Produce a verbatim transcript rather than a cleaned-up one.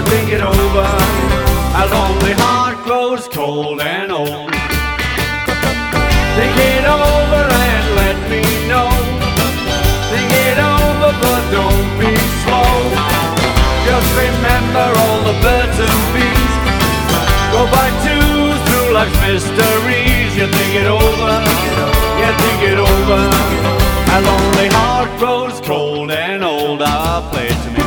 think it over. A lonely heart grows cold and old. Think it over and let me know. Think it over, but don't be slow. Just remember all the birds and bees go by twos through life's mysteries. You think it over, you think it over. A lonely heart grows cold and old. Ah, play it to me.